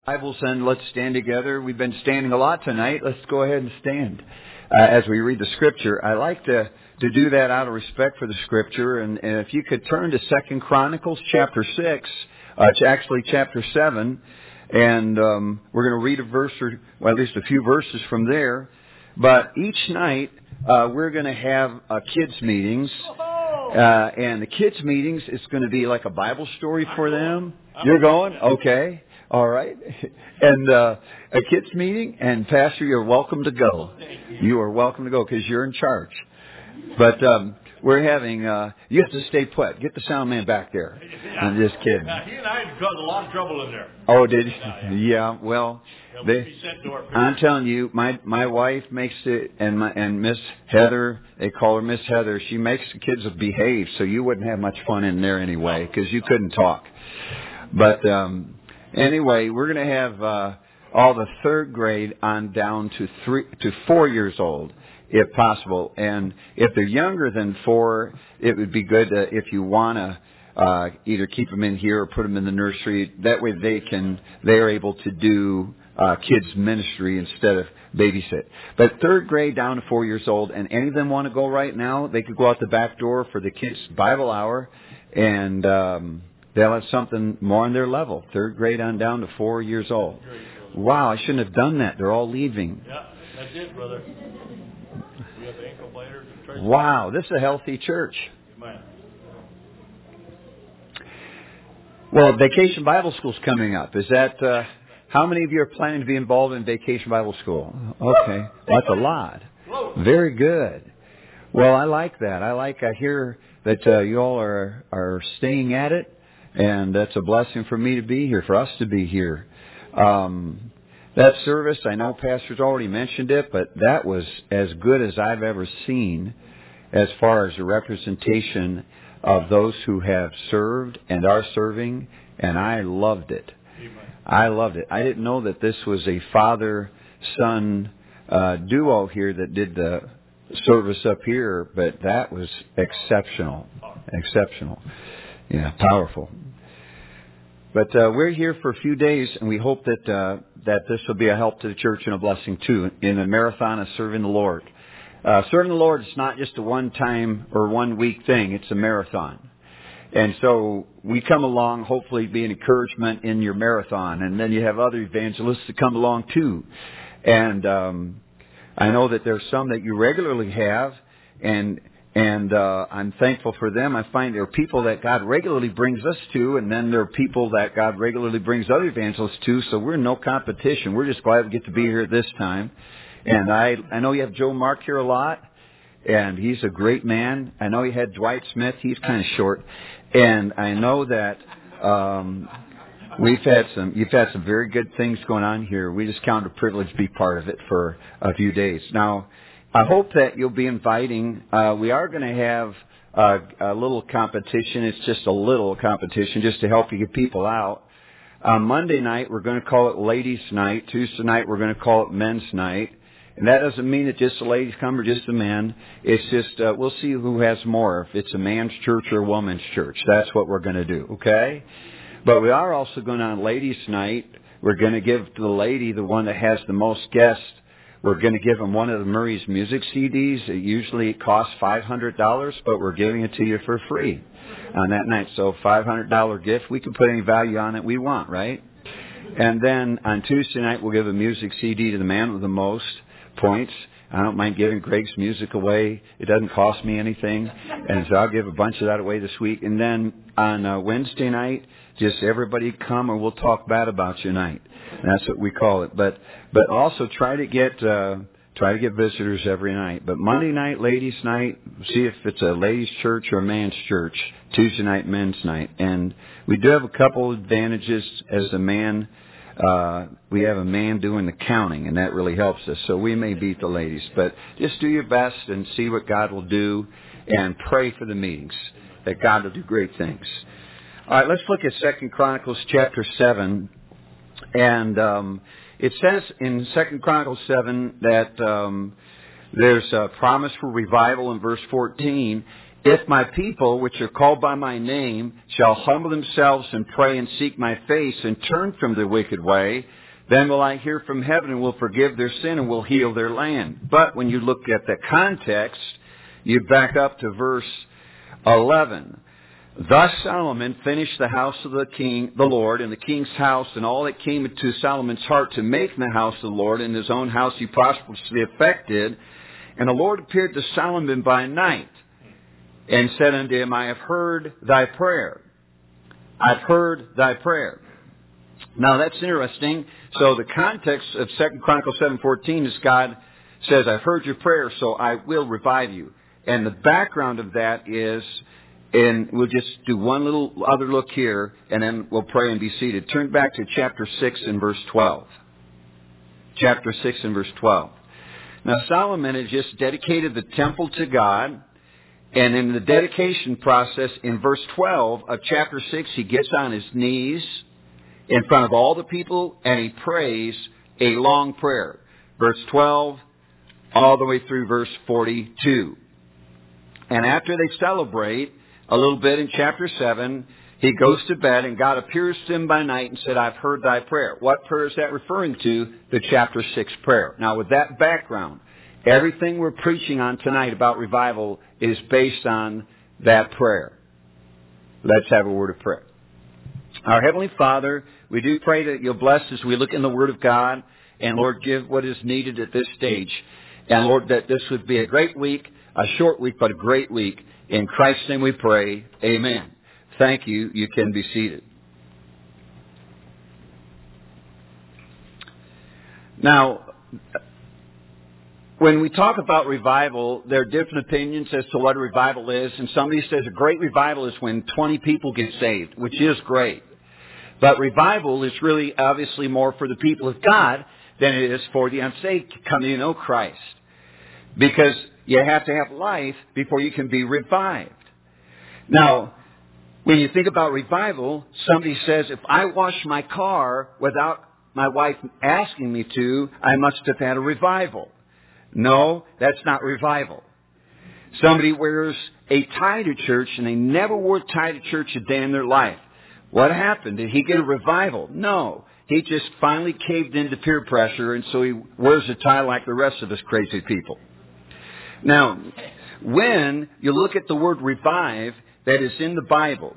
Bibles, and let's stand together. We've been standing a lot tonight. Let's go ahead and stand as we read the Scripture. I like to do that out of respect for the Scripture. And if you could turn to 2 Chronicles chapter 6, actually chapter 7, and we're going to read a verse, or well, at least a few verses from there. But each night we're going to have kids meetings, and the kids meetings is going to be like a Bible story for them. You're going? Okay. All right. And a kids meeting, and Pastor, you're welcome to go. You are welcome to go because you're in charge. But we're having, you have to stay put. Get the sound man back there. I'm just kidding. Now, he and I had caused a lot of trouble in there. Oh, did you? Yeah, well, I'm telling you, my wife makes it, and Miss Heather, they call her Miss Heather, she makes the kids behave, so you wouldn't have much fun in there anyway because you couldn't talk. But anyway, we're going to have all the third grade on down to 4 years old, if possible. And if they're younger than 4, it would be good if you want to either keep them in here or put them in the nursery. That way they're able to do kids ministry instead of babysit. But third grade down to 4 years old, and any of them want to go right now, they could go out the back door for the kids' Bible hour, and they'll have something more on their level. Third grade on down to 4 years old. Wow, I shouldn't have done that. They're all leaving. Yeah, that's it, brother. We have the ankle biters and church. Wow, this is a healthy church. Amen. Well, Vacation Bible School's coming up. Is that, how many of you are planning to be involved in Vacation Bible School? Okay, that's a lot. Very good. Well, I like that. I hear that you all are staying at it. And that's a blessing for me to be here, for us to be here. That service, I know Pastor's already mentioned it, but that was as good as I've ever seen as far as a representation of those who have served and are serving, and I loved it. I loved it. I didn't know that this was a father-son duo here that did the service up here, but that was exceptional. Exceptional. Yeah, powerful. But we're here for a few days, and we hope that this will be a help to the church and a blessing too in the marathon of serving the Lord. Serving the Lord is not just a one-time or one-week thing; it's a marathon. And so we come along, hopefully, be an encouragement in your marathon, and then you have other evangelists that come along too. And I know that there's some that you regularly have, and I'm thankful for them. I find there are people that God regularly brings us to, and then there are people that God regularly brings other evangelists to, so we're in no competition. We're just glad we get to be here at this time. And I know you have Joe Mark here a lot, and he's a great man. I know you had Dwight Smith. He's kind of short. And I know that you've had some very good things going on here. We just count it a privilege to be part of it for a few days. Now, I hope that you'll be inviting. We are going to have a little competition. It's just a little competition just to help you get people out. On Monday night, we're going to call it Ladies' Night. Tuesday night, we're going to call it Men's Night. And that doesn't mean that just the ladies come or just the men. It's just we'll see who has more, if it's a man's church or a woman's church. That's what we're going to do, okay? But we are also going on Ladies' Night. We're going to give to the lady, the one that has the most guests, we're going to give them one of the Murray's music CDs. It usually costs $500, but we're giving it to you for free on that night. So $500 gift. We can put any value on it we want, right? And then on Tuesday night, we'll give a music CD to the man with the most points. I don't mind giving Greg's music away. It doesn't cost me anything. And so I'll give a bunch of that away this week. And then on Wednesday night, just everybody come and we'll talk bad about you night. That's what we call it. But also try to get visitors every night. But Monday night, ladies' night, see if it's a ladies' church or a man's church. Tuesday night, men's night. And we do have a couple advantages as a man. We have a man doing the counting, and that really helps us. So we may beat the ladies. But just do your best and see what God will do, and pray for the meetings, that God will do great things. All right, let's look at 2 Chronicles chapter 7. And it says in 2 Chronicles 7 that there's a promise for revival in verse 14. if my people, which are called by my name, shall humble themselves and pray and seek my face and turn from their wicked way, then will I hear from heaven and will forgive their sin and will heal their land. But when you look at the context, you back up to verse 11. Thus Solomon finished the house of the king, the Lord, and the king's house, and all that came into Solomon's heart to make in the house of the Lord. In his own house he prosperously effected. And the Lord appeared to Solomon by night, and said unto him, I have heard thy prayer. I've heard thy prayer. Now that's interesting. So the context of 2 Chronicles 7:14 is God says, I've heard your prayer, so I will revive you. And the background of that is, and we'll just do one little other look here, and then we'll pray and be seated. Turn back to chapter 6 and verse 12. Chapter 6 and verse 12. Now Solomon had just dedicated the temple to God. And in the dedication process, in verse 12 of chapter 6, he gets on his knees in front of all the people and he prays a long prayer. Verse 12 all the way through verse 42. And after they celebrate a little bit in chapter 7, he goes to bed and God appears to him by night and said, I've heard thy prayer. What prayer is that referring to? The chapter 6 prayer. Now with that background, everything we're preaching on tonight about revival is based on that prayer. Let's have a word of prayer. Our Heavenly Father, we do pray that you'll bless as we look in the Word of God, and Lord, give what is needed at this stage. And Lord, that this would be a great week, a short week, but a great week. In Christ's name we pray. Amen. Thank you. You can be seated. Now, when we talk about revival, there are different opinions as to what a revival is. And somebody says a great revival is when 20 people get saved, which is great. But revival is really obviously more for the people of God than it is for the unsaved to come to know Christ. Because you have to have life before you can be revived. Now, when you think about revival, somebody says, if I wash my car without my wife asking me to, I must have had a revival. No, that's not revival. Somebody wears a tie to church and they never wore a tie to church a day in their life. What happened? Did he get a revival? No. He just finally caved into peer pressure, and so he wears a tie like the rest of us crazy people. Now, when you look at the word revive that is in the Bible,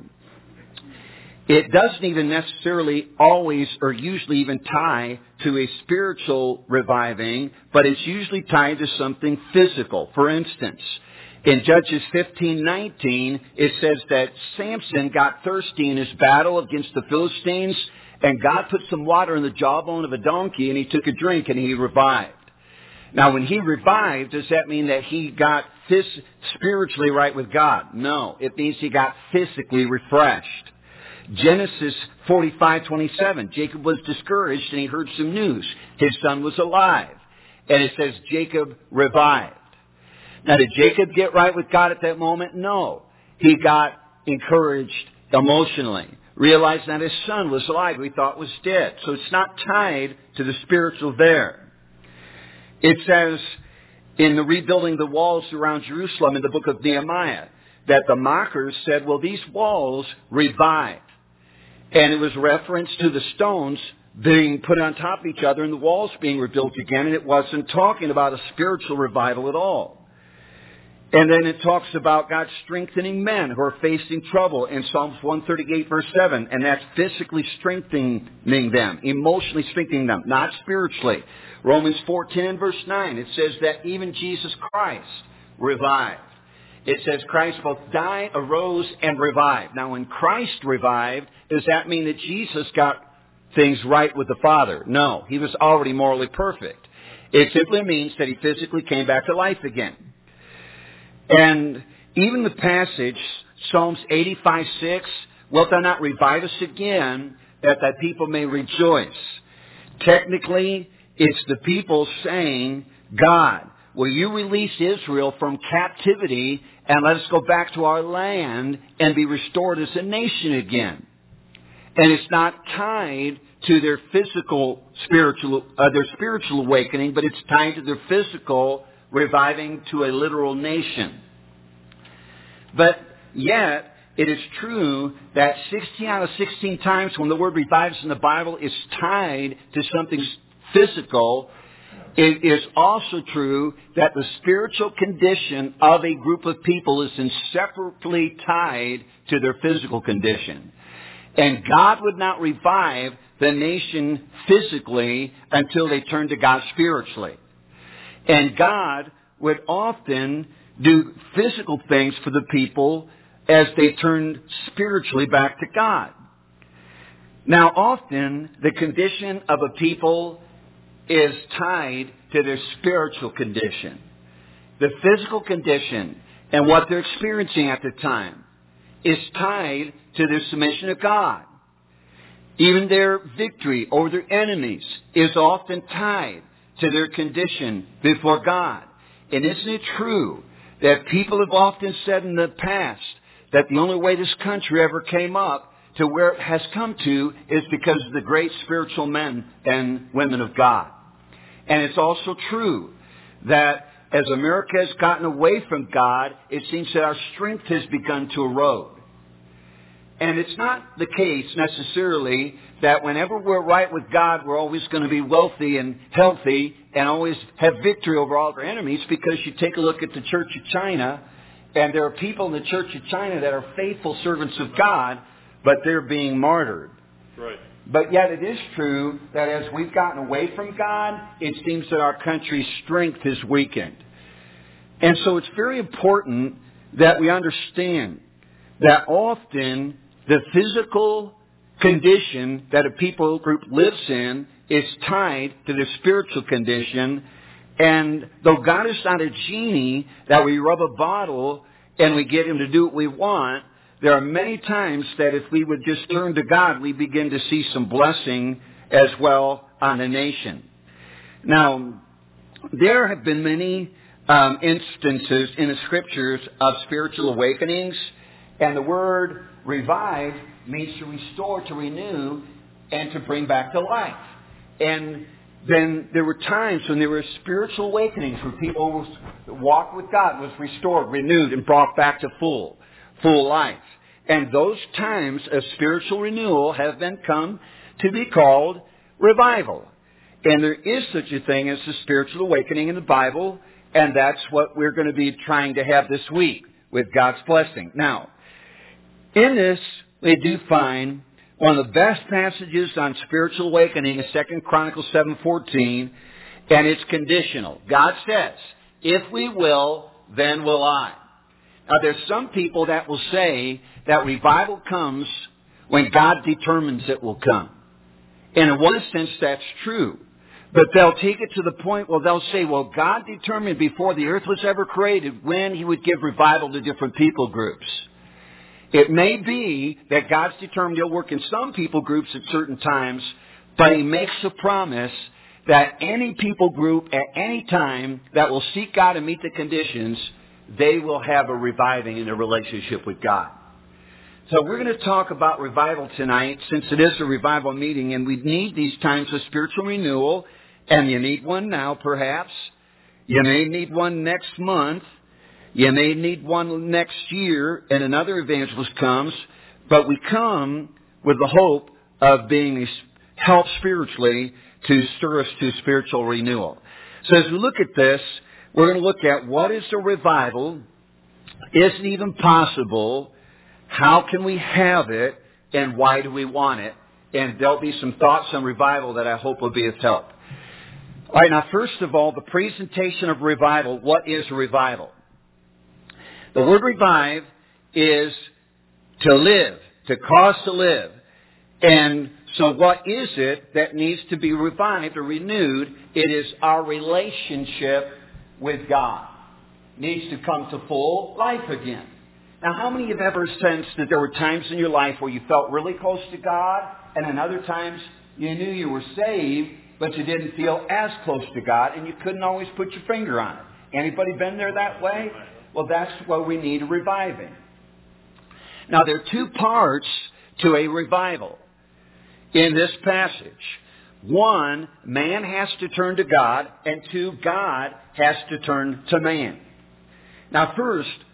it doesn't even necessarily always or usually even tie to a spiritual reviving, but it's usually tied to something physical. For instance, in Judges 15:19, it says that Samson got thirsty in his battle against the Philistines, and God put some water in the jawbone of a donkey, and he took a drink, and he revived. Now, when he revived, does that mean that he got spiritually right with God? No. It means he got physically refreshed. Genesis 45:27, Jacob was discouraged and he heard some news. His son was alive. And it says Jacob revived. Now, did Jacob get right with God at that moment? No. He got encouraged emotionally, realized that his son was alive, who he thought was dead. So it's not tied to the spiritual there. It says in the rebuilding the walls around Jerusalem in the book of Nehemiah that the mockers said, well, these walls revived. And it was reference to the stones being put on top of each other and the walls being rebuilt again. And it wasn't talking about a spiritual revival at all. And then it talks about God strengthening men who are facing trouble in Psalms 138 verse 7. And that's physically strengthening them, emotionally strengthening them, not spiritually. Romans 4:10 verse 9, it says that even Jesus Christ revived. It says Christ both died, arose, and revived. Now, when Christ revived, does that mean that Jesus got things right with the Father? No, he was already morally perfect. It simply means that he physically came back to life again. And even the passage, Psalms 85:6, wilt thou not revive us again, that thy people may rejoice? Technically, it's the people saying, God, will you release Israel from captivity and let us go back to our land and be restored as a nation again? And it's not tied to their spiritual awakening, but it's tied to their physical reviving to a literal nation. But yet, it is true that 16 out of 16 times when the word revives in the Bible is tied to something physical, it is also true that the spiritual condition of a group of people is inseparably tied to their physical condition. And God would not revive the nation physically until they turned to God spiritually. And God would often do physical things for the people as they turned spiritually back to God. Now, often the condition of a people is tied to their spiritual condition. The physical condition and what they're experiencing at the time is tied to their submission to God. Even their victory over their enemies is often tied to their condition before God. And isn't it true that people have often said in the past that the only way this country ever came up to where it has come to is because of the great spiritual men and women of God. And it's also true that as America has gotten away from God, it seems that our strength has begun to erode. And it's not the case necessarily that whenever we're right with God, we're always going to be wealthy and healthy and always have victory over all of our enemies, because you take a look at the Church of China, and there are people in the Church of China that are faithful servants of God, but they're being martyred. Right. But yet it is true that as we've gotten away from God, it seems that our country's strength is weakened. And so it's very important that we understand that often the physical condition that a people group lives in is tied to their spiritual condition. And though God is not a genie that we rub a bottle and we get Him to do what we want, there are many times that if we would just turn to God, we begin to see some blessing as well on the nation. Now, there have been many instances in the Scriptures of spiritual awakenings, and the word revive means to restore, to renew, and to bring back to life. And then there were times when there were spiritual awakenings where people's walk with God was restored, renewed, and brought back to full life. And those times of spiritual renewal have been come to be called revival. And there is such a thing as a spiritual awakening in the Bible, and that's what we're going to be trying to have this week with God's blessing. Now, in this, we do find one of the best passages on spiritual awakening is 2 Chronicles 7:14, and it's conditional. God says, if we will, then will I. Now, there's some people that will say that revival comes when God determines it will come. And in one sense, that's true. But they'll take it to the point where they'll say, well, God determined before the earth was ever created when He would give revival to different people groups. It may be that God's determined He'll work in some people groups at certain times, but He makes a promise that any people group at any time that will seek God and meet the conditions, they will have a reviving in their relationship with God. So we're going to talk about revival tonight, since it is a revival meeting, and we need these times of spiritual renewal, and you need one now perhaps. You may need one next month. You may need one next year, and another evangelist comes, but we come with the hope of being helped spiritually to stir us to spiritual renewal. So as we look at this, we're going to look at what is a revival, is it even possible, how can we have it, and why do we want it? And there'll be some thoughts on revival that I hope will be of help. All right, now first of all, the presentation of revival. What is a revival? The word revive is to live, to cause to live. And so what is it that needs to be revived or renewed? It is our relationship with God. It needs to come to full life again. Now, how many have ever sensed that there were times in your life where you felt really close to God, and then other times you knew you were saved, but you didn't feel as close to God, and you couldn't always put your finger on it? Anybody been there that way? Well, that's what we need a reviving. Now, there are two parts to a revival in this passage. One, man has to turn to God, and two, God has to turn to man. Now, first,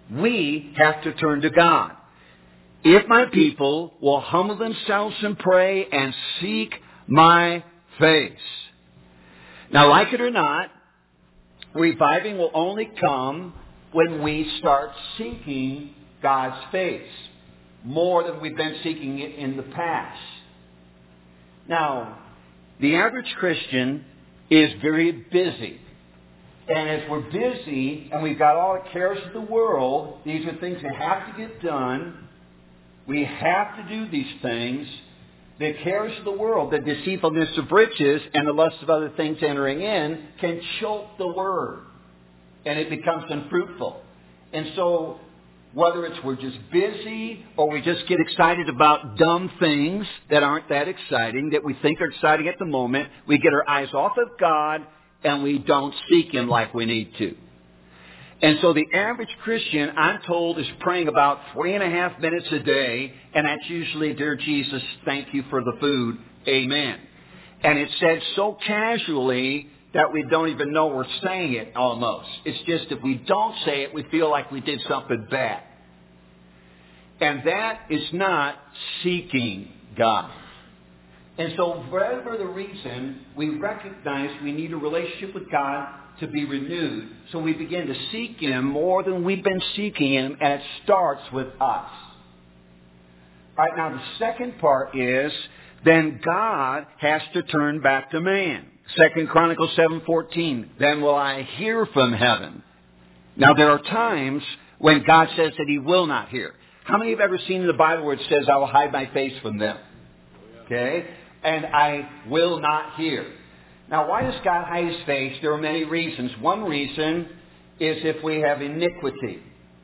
we have to turn to God. If my people will humble themselves and pray and seek my face. Now, like it or not, reviving will only come when we start seeking God's face more than we've been seeking it in the past. Now, the average Christian is very busy. And as we're busy and we've got all the cares of the world, these are things that have to get done. We have to do these things. The cares of the world, the deceitfulness of riches, and the lust of other things entering in can choke the word. And it becomes unfruitful. And so, whether it's we're just busy or we just get excited about dumb things that aren't that exciting, that we think are exciting at the moment, we get our eyes off of God and we don't seek Him like we need to. And so the average Christian, I'm told, is praying about 3.5 minutes a day, and that's usually, "Dear Jesus, thank you for the food. Amen." And it's said so casually that we don't even know we're saying it almost. It's just if we don't say it, we feel like we did something bad. And that is not seeking God. And so whatever the reason, we recognize we need a relationship with God to be renewed. So we begin to seek Him more than we've been seeking Him, and it starts with us. All right, now the second part is, then God has to turn back to man. 2 Chronicles 7:14, "Then will I hear from heaven." Now there are times when God says that He will not hear. How many have ever seen in the Bible where it says, "I will hide my face from them"? Okay? And I will not hear. Now, why does God hide His face? There are many reasons. One reason is if we have iniquity.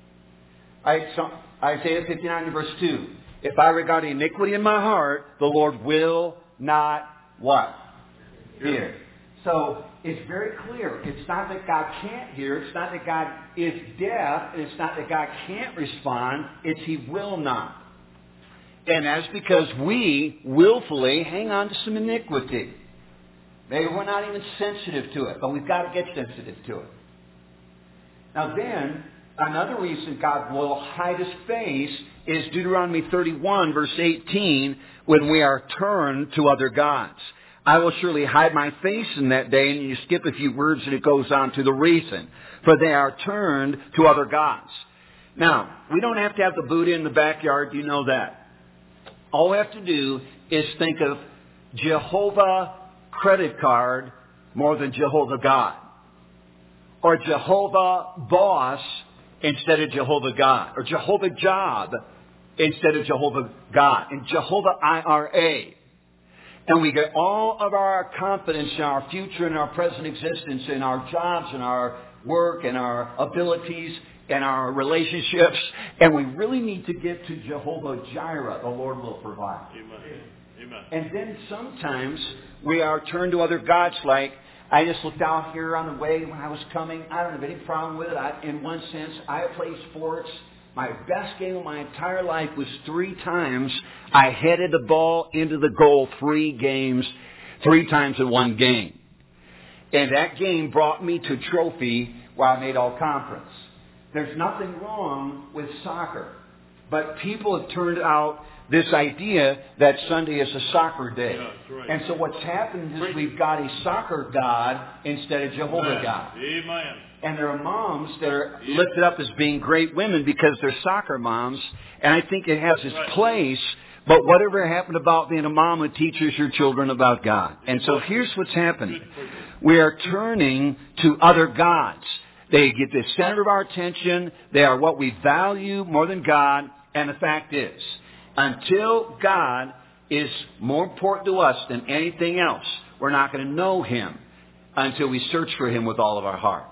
Isaiah 59 verse 2. "If I regard iniquity in my heart, the Lord will not" what? Hear. So, it's very clear. It's not that God can't hear. It's not that God is deaf. And it's not that God can't respond. It's He will not. And that's because we willfully hang on to some iniquity. Maybe we're not even sensitive to it, but we've got to get sensitive to it. Now then, another reason God will hide His face is Deuteronomy 31, verse 18, when we are turned to other gods. "I will surely hide my face in that day," and you skip a few words and it goes on to the reason. "For they are turned to other gods." Now, we don't have to have the Buddha in the backyard, you know that. All we have to do is think of Jehovah credit card more than Jehovah God. Or Jehovah boss instead of Jehovah God. Or Jehovah job instead of Jehovah God. And Jehovah IRA. And we get all of our confidence in our future and our present existence, in our jobs and our work and our abilities and our relationships. And we really need to get to Jehovah Jireh. The Lord will provide. Amen. Amen. And then sometimes we are turned to other gods, like I just looked out here on the way when I was coming. I don't have any problem with it. In one sense, I play sports. My best game of my entire life was 3 times I headed the ball into the goal 3 times in one game. And that game brought me to trophy while I made all conference. There's nothing wrong with soccer. But people have turned out this idea that Sunday is a soccer day. Yeah, that's right. And so what's happened is we've got a soccer God instead of Jehovah God. Amen. And there are moms that are lifted up as being great women because they're soccer moms. And I think it has its place. But whatever happened about being a mom who teaches your children about God? And so here's what's happening. We are turning to other gods. They get the center of our attention. They are what we value more than God. And the fact is, until God is more important to us than anything else, we're not going to know Him until we search for Him with all of our heart.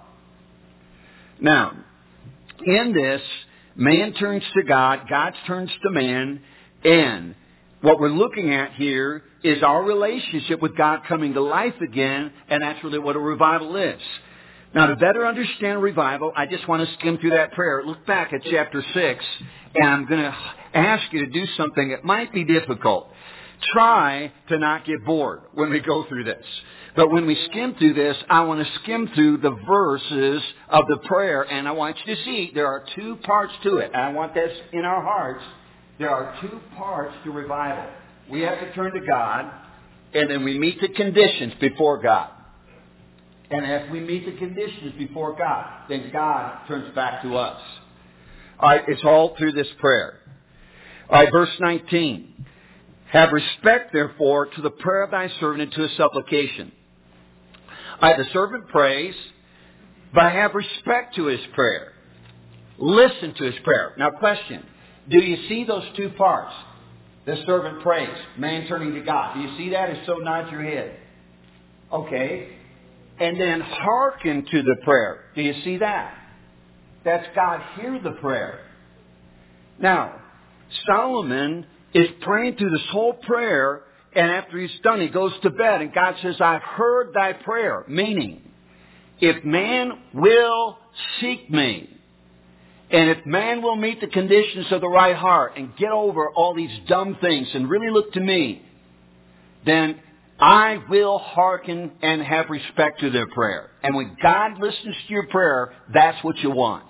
Now, in this, man turns to God, God turns to man, and what we're looking at here is our relationship with God coming to life again, and that's really what a revival is. Now, to better understand revival, I just want to skim through that prayer. Look back at chapter 6, and I'm going to ask you to do something that might be difficult. try to not get bored when we go through this. But when we skim through this, I want to skim through the verses of the prayer, and I want you to see there are two parts to it. And I want this in our hearts. There are two parts to revival. We have to turn to God, and then we meet the conditions before God. And as we meet the conditions before God, then God turns back to us. All right, it's all through this prayer. All right, verse 19. Have respect, therefore, to the prayer of thy servant and to his supplication. All right, the servant prays, but have respect to his prayer. Listen to his prayer. Now, question. Do you see those two parts? The servant prays, man turning to God. Do you see that? If so, nod your head. Okay. And then hearken to the prayer. Do you see that? That's God hear the prayer. Now, Solomon is praying through this whole prayer, and after he's done, he goes to bed, and God says, I've heard thy prayer. Meaning, if man will seek me, and if man will meet the conditions of the right heart and get over all these dumb things and really look to me, then I will hearken and have respect to their prayer. And when God listens to your prayer, that's what you want.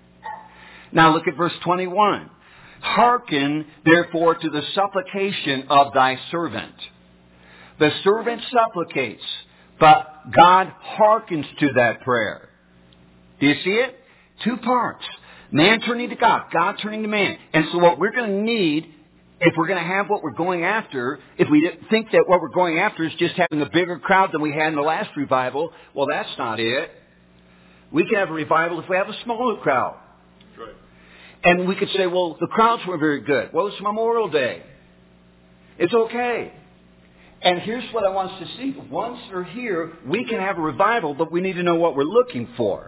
Now look at verse 21. Hearken, therefore, to the supplication of thy servant. The servant supplicates, but God hearkens to that prayer. Do you see it? Two parts. Man turning to God, God turning to man. And so what we're going to need, if we're going to have what we're going after, if we think that what we're going after is just having a bigger crowd than we had in the last revival, well, that's not it. We can have a revival if we have a smaller crowd. That's right. And we could say, well, the crowds were very good. Well, it's Memorial Day. It's okay. And here's what I want us to see. Once we're here, we can have a revival, but we need to know what we're looking for.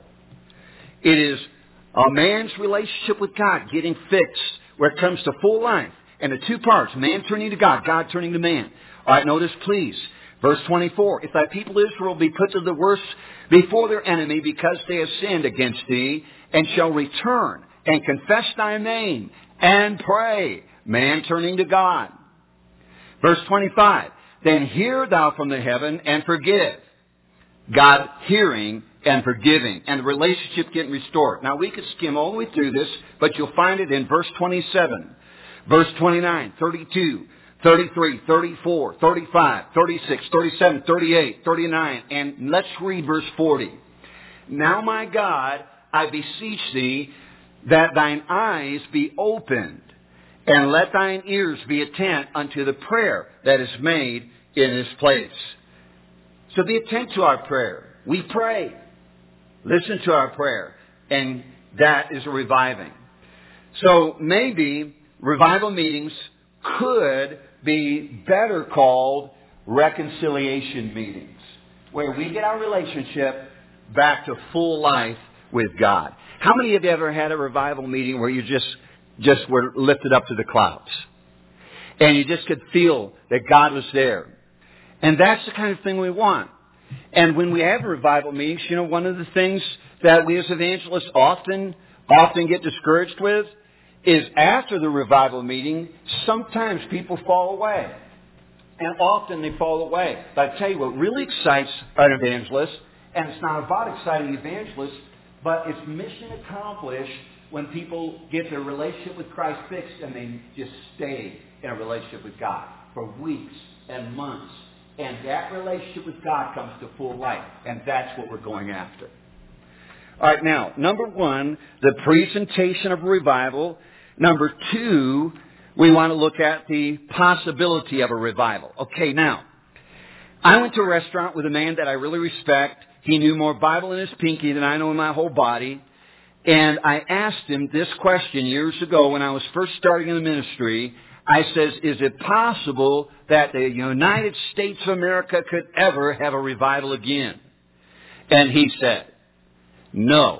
It is a man's relationship with God getting fixed where it comes to full life. And the two parts, man turning to God, God turning to man. All right, notice please, verse 24. If thy people Israel be put to the worse before their enemy because they have sinned against thee, and shall return and confess thy name and pray, man turning to God. Verse 25. Then hear thou from the heaven and forgive. God hearing and forgiving, and the relationship getting restored. Now we could skim all the way through this, but you'll find it in verse 27, verse 29, 32, 33, 34, 35, 36, 37, 38, 39, and let's read verse 40. Now my God, I beseech thee that thine eyes be opened, and let thine ears be attent unto the prayer that is made in this place. So be attent to our prayer. We pray. Listen to our prayer. And that is a reviving. So maybe revival meetings could be better called reconciliation meetings, where we get our relationship back to full life with God. How many of you ever had a revival meeting where you just were lifted up to the clouds? And you just could feel that God was there. And that's the kind of thing we want. And when we have revival meetings, you know, one of the things that we as evangelists often get discouraged with is after the revival meeting, sometimes people fall away. And often they fall away. But I tell you what really excites an evangelist, and it's not about exciting evangelists, but it's mission accomplished when people get their relationship with Christ fixed and they just stay in a relationship with God for weeks and months. And that relationship with God comes to full life. And that's what we're going after. All right, now, number one, the presentation of revival. Number two, we want to look at the possibility of a revival. Okay, now, I went to a restaurant with a man that I really respect. He knew more Bible in his pinky than I know in my whole body. And I asked him this question years ago when I was first starting in the ministry. I says, is it possible that the United States of America could ever have a revival again? And he said, no.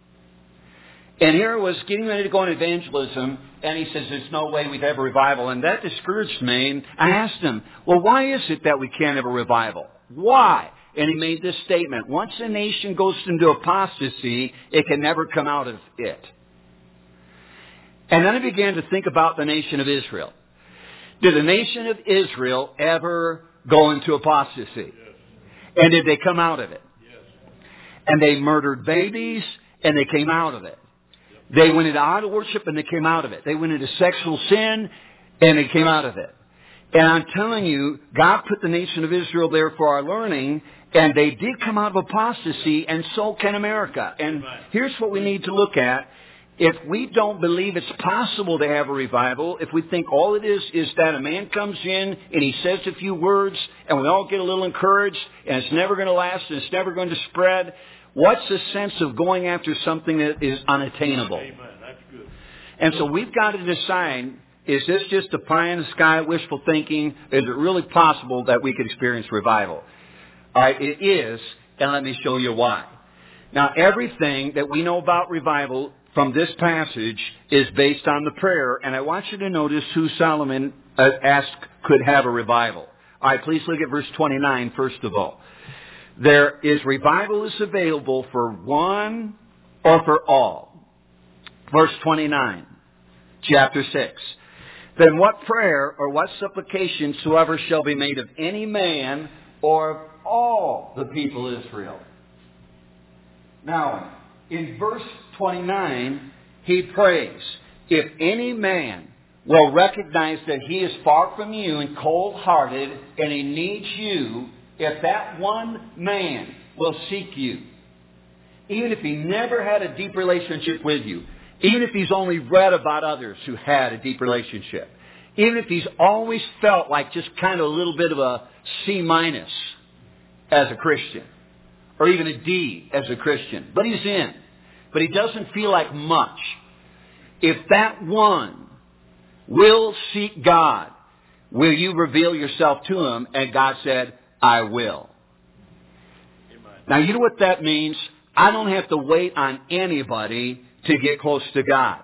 And here I was getting ready to go on evangelism, and he says, there's no way we'd have a revival. And that discouraged me. And I asked him, well, why is it that we can't have a revival? Why? And he made this statement, once a nation goes into apostasy, it can never come out of it. And then I began to think about the nation of Israel. Did the nation of Israel ever go into apostasy? Yes. And did they come out of it? Yes. And they murdered babies, and they came out of it. They went into idol worship, and they came out of it. They went into sexual sin, and they came out of it. And I'm telling you, God put the nation of Israel there for our learning, and they did come out of apostasy, and so can America. And here's what we need to look at. If we don't believe it's possible to have a revival, if we think all it is that a man comes in and he says a few words and we all get a little encouraged and it's never going to last and it's never going to spread, what's the sense of going after something that is unattainable? Amen. That's good. And so we've got to decide, is this just a pie in the sky wishful thinking? Is it really possible that we could experience revival? All right, it is, and let me show you why. Now, everything that we know about revival from this passage is based on the prayer, and I want you to notice who Solomon asked could have a revival. All right, please look at verse 29 first of all. There is revival is available for one or for all. Verse 29, chapter 6. Then what prayer or what supplication soever shall be made of any man or of all the people of Israel. Now, in verse 29, he prays, if any man will recognize that he is far from you and cold-hearted and he needs you, if that one man will seek you, even if he never had a deep relationship with you, even if he's only read about others who had a deep relationship, even if he's always felt like just kind of a little bit of a C- as a Christian, or even a D as a Christian, but he's in, but he doesn't feel like much. If that one will seek God, will you reveal yourself to him? And God said, I will. Amen. Now, you know what that means? I don't have to wait on anybody to get close to God.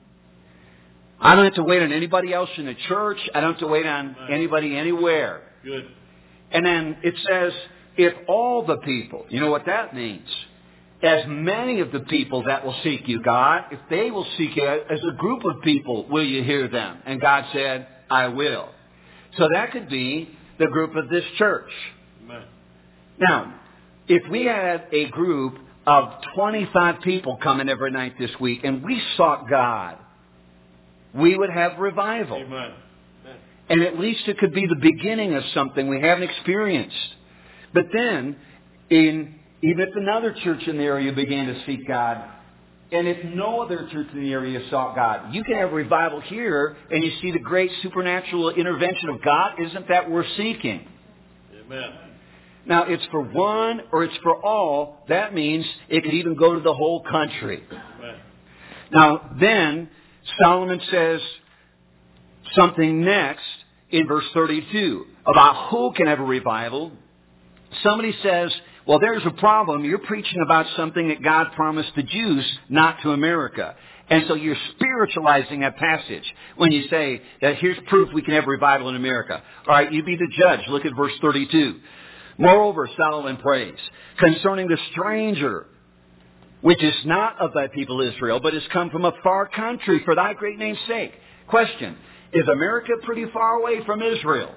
I don't have to wait on anybody else in the church. I don't have to wait on anybody anywhere. Good. And then it says, if all the people, you know what that means? As many of the people that will seek you, God, if they will seek you as a group of people, will you hear them? And God said, I will. So that could be the group of this church. Amen. Now, if we had a group of 25 people coming every night this week and we sought God, we would have revival. Amen. And at least it could be the beginning of something we haven't experienced. But then, even if another church in the area began to seek God, and if no other church in the area sought God, you can have revival here, and you see the great supernatural intervention of God. Isn't that worth seeking? Amen. Now, it's for one or it's for all. That means it could even go to the whole country. Amen. Now, then, Solomon says something next in verse 32 about who can have a revival. Somebody says, well, there's a problem. You're preaching about something that God promised the Jews, not to America. And so you're spiritualizing that passage when you say that here's proof we can have revival in America. All right, you be the judge. Look at verse 32. Moreover, Solomon prays concerning the stranger, which is not of thy people Israel, but has come from a far country for thy great name's sake. Question, is America pretty far away from Israel?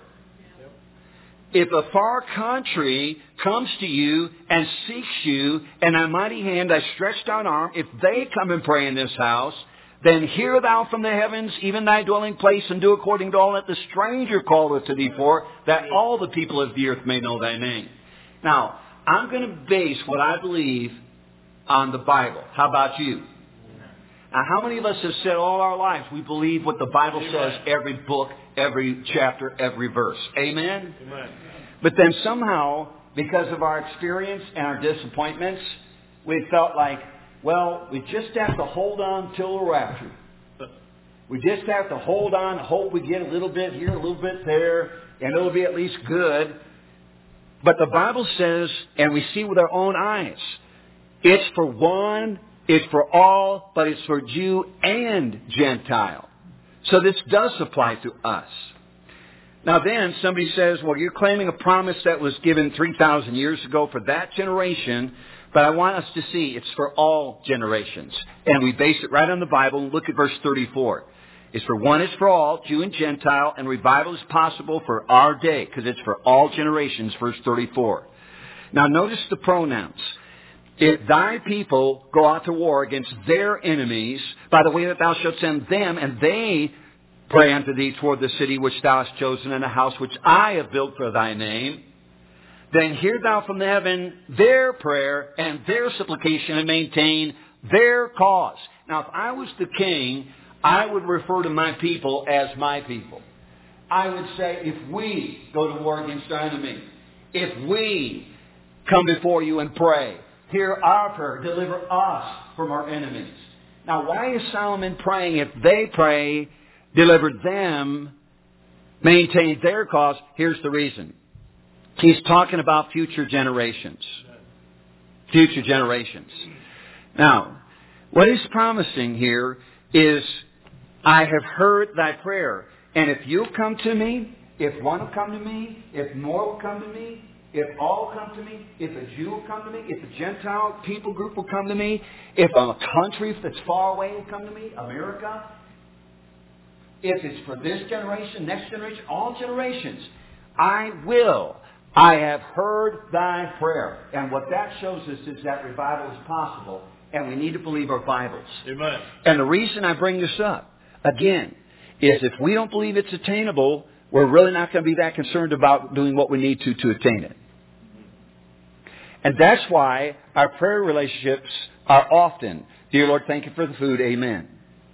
If a far country comes to you and seeks you, and thy mighty hand, thy stretched out arm, if they come and pray in this house, then hear thou from the heavens, even thy dwelling place, and do according to all that the stranger calleth to thee for, that all the people of the earth may know thy name. Now, I'm going to base what I believe on the Bible. How about you? Now, how many of us have said all our lives we believe what the Bible says, every book, every chapter, every verse? Amen? Amen. But then somehow, because of our experience and our disappointments, we felt like, well, we just have to hold on till the rapture. We just have to hold on, hope we get a little bit here, a little bit there, and it'll be at least good. But the Bible says, and we see with our own eyes, it's for one, it's for all, but it's for Jew and Gentile. So this does apply to us. Now then, somebody says, well, you're claiming a promise that was given 3,000 years ago for that generation, but I want us to see it's for all generations. And we base it right on the Bible. Look at verse 34. It's for one, it's for all, Jew and Gentile, and revival is possible for our day, because it's for all generations, verse 34. Now notice the pronouns. If thy people go out to war against their enemies, by the way that thou shalt send them, and they pray unto thee toward the city which thou hast chosen, and the house which I have built for thy name, then hear thou from heaven their prayer and their supplication, and maintain their cause. Now, if I was the king, I would refer to my people as my people. I would say, if we go to war against our enemy, if we come before you and pray, hear our prayer, deliver us from our enemies. Now, why is Solomon praying? If they pray, deliver them, maintain their cause, here's the reason. He's talking about future generations. Future generations. Now, what he's promising here is, I have heard thy prayer. And if you'll come to me, if one will come to me, if more will come to me, if all will come to me, if a Jew will come to me, if a Gentile people group will come to me, if a country that's far away will come to me, America, if it's for this generation, next generation, all generations, I will. I have heard thy prayer. And what that shows us is that revival is possible. And we need to believe our Bibles. Amen. And the reason I bring this up, again, is if we don't believe it's attainable, we're really not going to be that concerned about doing what we need to attain it. And that's why our prayer relationships are often, dear Lord, thank you for the food, amen.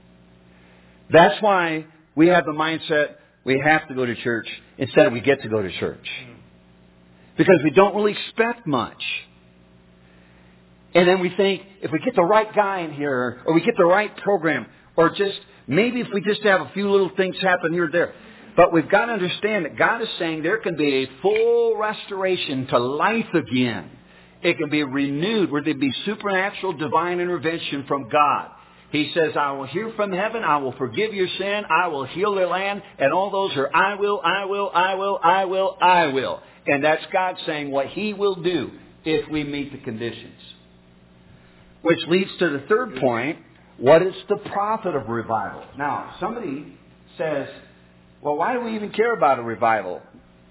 That's why we have the mindset we have to go to church instead of we get to go to church. Because we don't really expect much. And then we think, if we get the right guy in here, or we get the right program, or just, maybe if we just have a few little things happen here or there. But we've got to understand that God is saying there can be a full restoration to life again. It can be renewed, where there be supernatural divine intervention from God. He says, I will hear from heaven, I will forgive your sin, I will heal their land, and all those are I will, I will, I will, I will, I will. And that's God saying what He will do if we meet the conditions. Which leads to the third point, what is the profit of revival? Now, somebody says, well, why do we even care about a revival?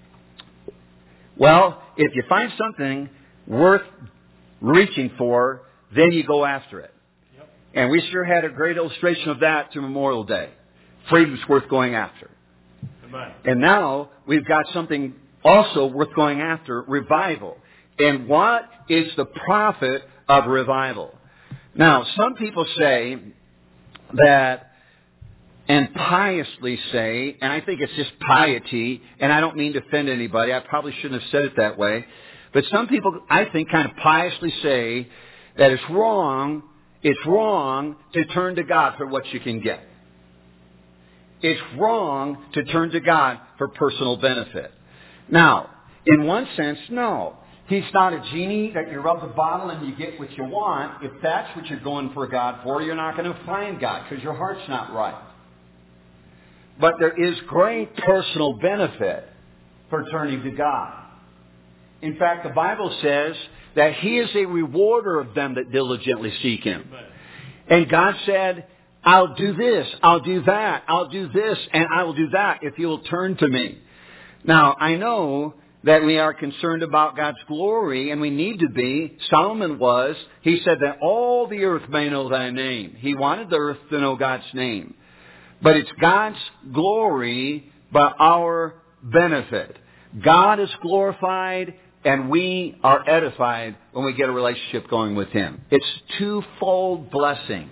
Well, if you find something worth reaching for, then you go after it. Yep. And we sure had a great illustration of that to Memorial Day. Freedom's worth going after. Amen. And now we've got something also worth going after, revival. And what is the profit of revival? Now, some people say that, and piously say, and I think it's just piety, and I don't mean to offend anybody, I probably shouldn't have said it that way, but some people, I think, kind of piously say that it's wrong to turn to God for what you can get. It's wrong to turn to God for personal benefit. Now, in one sense, no. He's not a genie that you rub the bottle and you get what you want. If that's what you're going for God for, you're not going to find God because your heart's not right. But there is great personal benefit for turning to God. In fact, the Bible says that He is a rewarder of them that diligently seek Him. And God said, I'll do this, I'll do that, I'll do this, and I will do that if you will turn to me. Now, I know that we are concerned about God's glory, and we need to be. Solomon was. He said that all the earth may know thy name. He wanted the earth to know God's name. But it's God's glory by our benefit. God is glorified, and we are edified when we get a relationship going with Him. It's twofold blessing.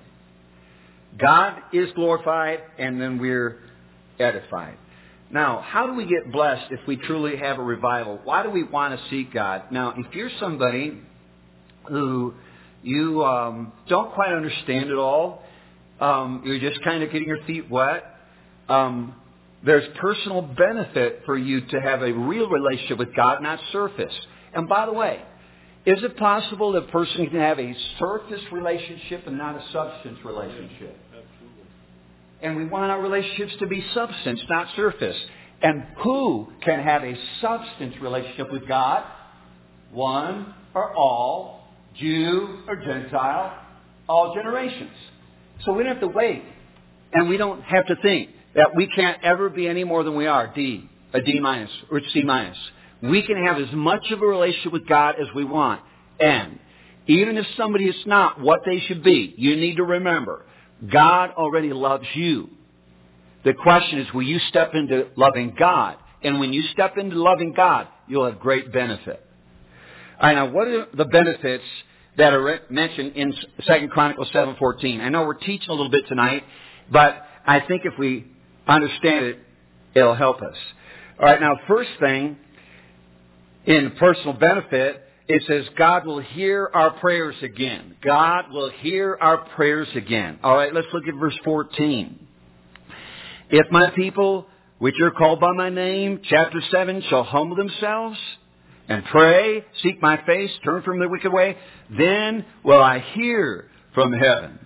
God is glorified, and then we're edified. Now, how do we get blessed if we truly have a revival? Why do we want to seek God? Now, if you're somebody who you don't quite understand it all, you're just kind of getting your feet wet, there's personal benefit for you to have a real relationship with God, not surface. And by the way, is it possible that a person can have a surface relationship and not a substance relationship? And we want our relationships to be substance, not surface. And who can have a substance relationship with God? One or all, Jew or Gentile, all generations. So we don't have to wait And we don't have to think that we can't ever be any more than we are, a D minus, or C minus. We can have as much of a relationship with God as we want. And even if somebody is not what they should be, you need to remember, God already loves you. The question is, will you step into loving God? And when you step into loving God, you'll have great benefit. All right, now, what are the benefits that are mentioned in 2 Chronicles 7:14? I know we're teaching a little bit tonight, but I think if we understand it, it'll help us. All right, now, first thing, in personal benefit, it says God will hear our prayers again. God will hear our prayers again. All right, let's look at verse 14. If my people, which are called by my name, chapter 7, shall humble themselves and pray, seek my face, turn from their wicked way, then will I hear from heaven.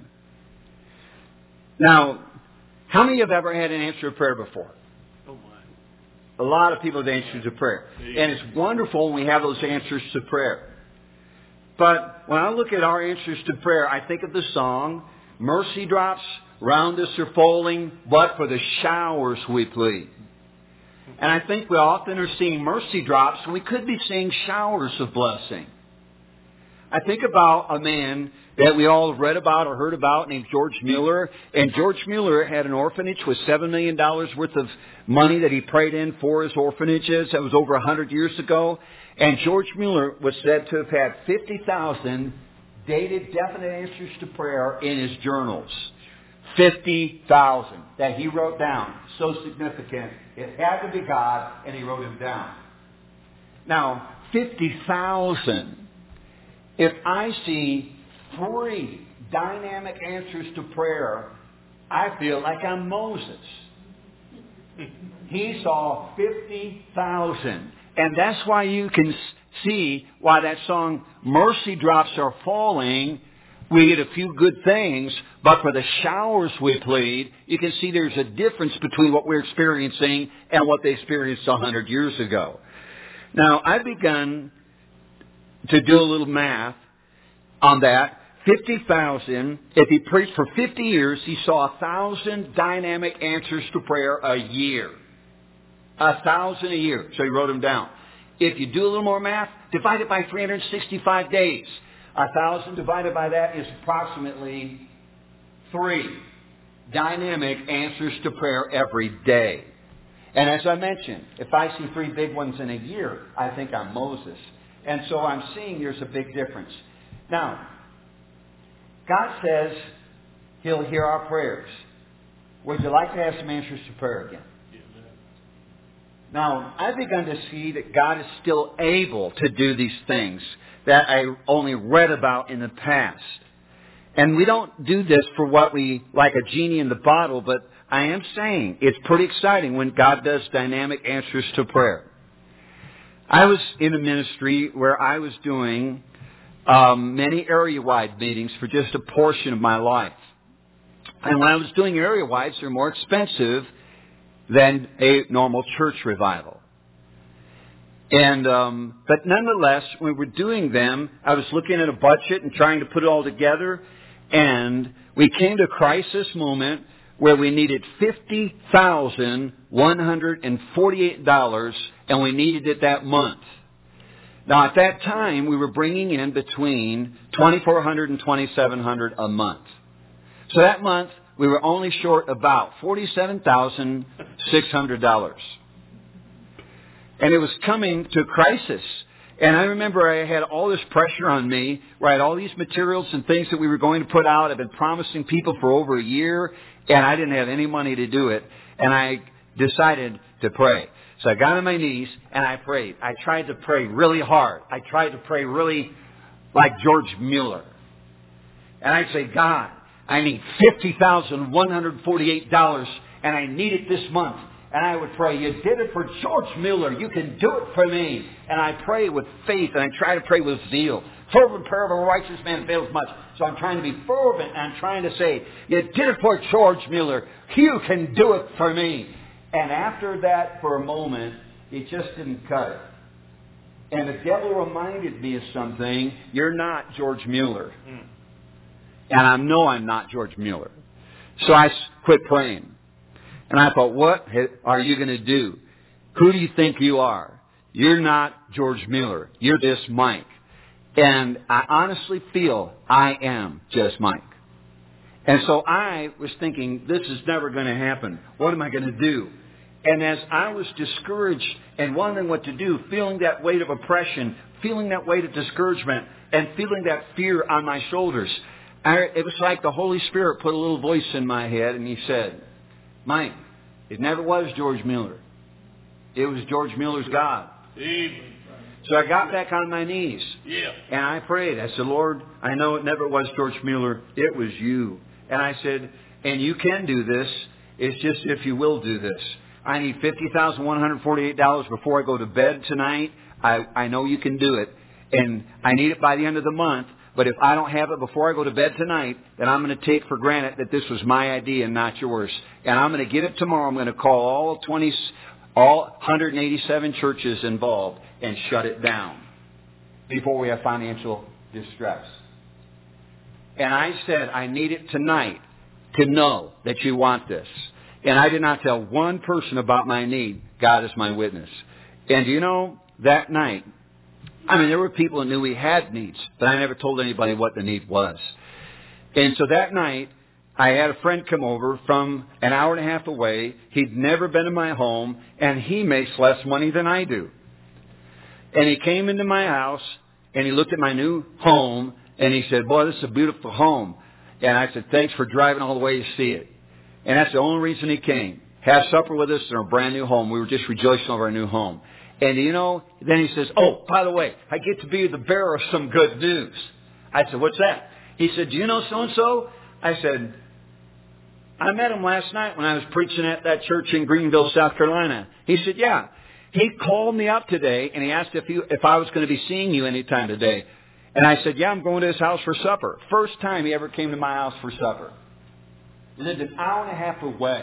Now, how many have ever had an answer to prayer before? A lot of people have answers to prayer. And it's wonderful when we have those answers to prayer. But when I look at our answers to prayer, I think of the song, mercy drops round us are falling, but for the showers we plead. And I think we often are seeing mercy drops, and we could be seeing showers of blessing. I think about a man that we all have read about or heard about named George Mueller. And George Mueller had an orphanage with $7 million worth of money that he prayed in for his orphanages. That was over 100 years ago. And George Mueller was said to have had 50,000 dated definite answers to prayer in his journals. 50,000 that he wrote down. So significant. It had to be God, and he wrote them down. Now, 50,000. If I see 3 dynamic answers to prayer, I feel like I'm Moses. He saw 50,000. And that's why you can see why that song, Mercy Drops Are Falling, we get a few good things, but for the showers we plead, you can see there's a difference between what we're experiencing and what they experienced 100 years ago. Now, I've begun to do a little math on that. 50,000, if he preached for 50 years, he saw 1,000 dynamic answers to prayer a year. 1,000 a year. So he wrote them down. If you do a little more math, divide it by 365 days. 1,000 divided by that is approximately 3 dynamic answers to prayer every day. And as I mentioned, if I see 3 big ones in a year, I think I'm Moses. And so I'm seeing there's a big difference. Now, God says He'll hear our prayers. Would you like to have some answers to prayer again? Now, I've begun to see that God is still able to do these things that I only read about in the past. And we don't do this for what we, like a genie in the bottle, but I am saying it's pretty exciting when God does dynamic answers to prayer. I was in a ministry where I was doing many area-wide meetings for just a portion of my life. And when I was doing area-wides, they're more expensive than a normal church revival. And but nonetheless, when we were doing them, I was looking at a budget and trying to put it all together, and we came to a crisis moment where we needed $50,148, and we needed it that month. Now, at that time, we were bringing in between $2,400 and $2,700 a month. So that month, we were only short about $47,600. And it was coming to a crisis. And I remember I had all this pressure on me, where I had all these materials and things that we were going to put out. I've been promising people for over a year, and I didn't have any money to do it. And I decided to pray. So I got on my knees, and I prayed. I tried to pray really hard. I tried to pray really like George Mueller. And I'd say, God, I need $50,148, and I need it this month. And I would pray, you did it for George Mueller. You can do it for me. And I pray with faith, and I try to pray with zeal. Fervent prayer of a righteous man avails much. So I'm trying to be fervent, and I'm trying to say, you did it for George Mueller. You can do it for me. And after that, for a moment, it just didn't cut it. And the devil reminded me of something. You're not George Mueller. And I know I'm not George Mueller. So I quit praying. And I thought, what are you going to do? Who do you think you are? You're not George Mueller. You're just Mike. And I honestly feel I am just Mike. And so I was thinking, this is never going to happen. What am I going to do? And as I was discouraged and wondering what to do, feeling that weight of oppression, feeling that weight of discouragement, and feeling that fear on my shoulders, it was like the Holy Spirit put a little voice in my head and He said, Mike, it never was George Mueller. It was George Mueller's God. Amen. So I got back on my knees. Yeah. And I prayed. I said, Lord, I know it never was George Mueller. It was you. And I said, and you can do this. It's just if you will do this. I need $50,148 before I go to bed tonight. I know you can do it. And I need it by the end of the month. But if I don't have it before I go to bed tonight, then I'm going to take for granted that this was my idea and not yours. And I'm going to get it tomorrow. I'm going to call all 187 churches involved and shut it down before we have financial distress. And I said, I need it tonight to know that you want this. And I did not tell one person about my need. God is my witness. And you know, that night, there were people who knew we had needs, but I never told anybody what the need was. And so that night, I had a friend come over from an hour and a half away. He'd never been in my home, and he makes less money than I do. And he came into my house, and he looked at my new home, and he said, boy, this is a beautiful home. And I said, thanks for driving all the way to see it. And that's the only reason he came. Have supper with us in our brand new home. We were just rejoicing over our new home. And you know, then he says, oh, by the way, I get to be the bearer of some good news. I said, what's that? He said, do you know so-and-so? I said, I met him last night when I was preaching at that church in Greenville, South Carolina. He said, yeah. He called me up today and he asked if I was going to be seeing you anytime today. And I said, yeah, I'm going to his house for supper. First time he ever came to my house for supper. He lived an hour and a half away.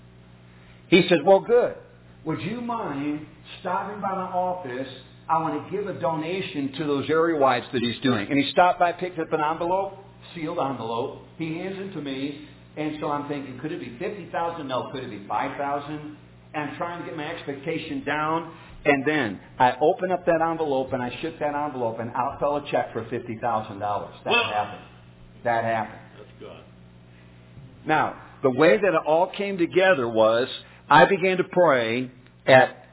He said, well, good. Would you mind stopping by my office? I want to give a donation to those area wides that he's doing. And he stopped by, picked up an envelope, sealed envelope. He hands it to me. And so I'm thinking, could it be $50,000? No, could it be $5,000? And I'm trying to get my expectation down. And then I open up that envelope and I shook that envelope and out fell a check for $50,000. That happened. That's good. Now, the way that it all came together was I began to pray at